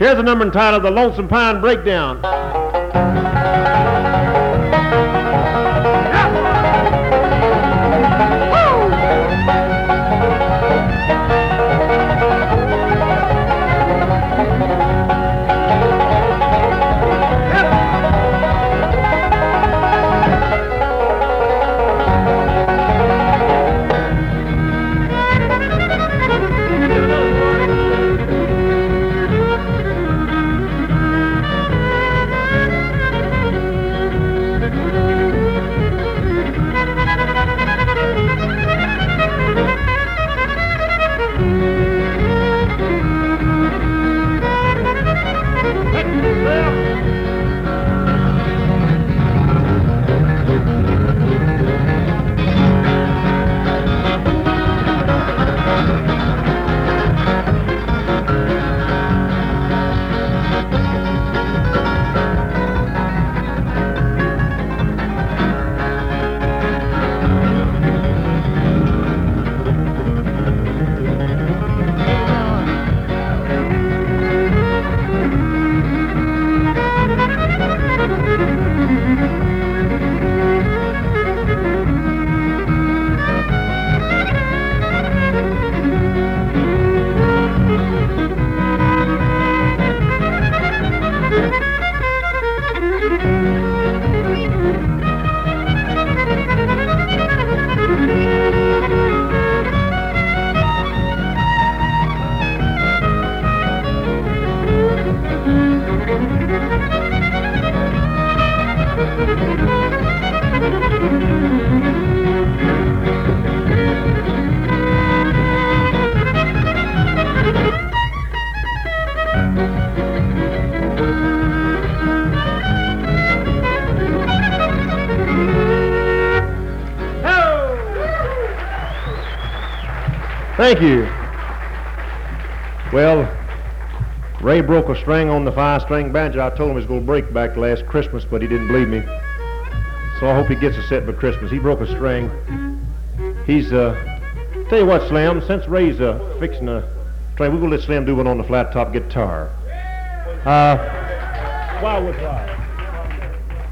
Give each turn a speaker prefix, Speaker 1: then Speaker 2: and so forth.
Speaker 1: Here's a number entitled The Lonesome Pine Breakdown. Thank you. Well, Ray broke a string on the 5-string banjo. I told him he was going to break back last Christmas, but he didn't believe me. So I hope he gets a set by Christmas. He broke a string. He's, tell you what, Slim, since Ray's fixing a string, we're going to let Slim do one on the flat top guitar. Wildwood Wild.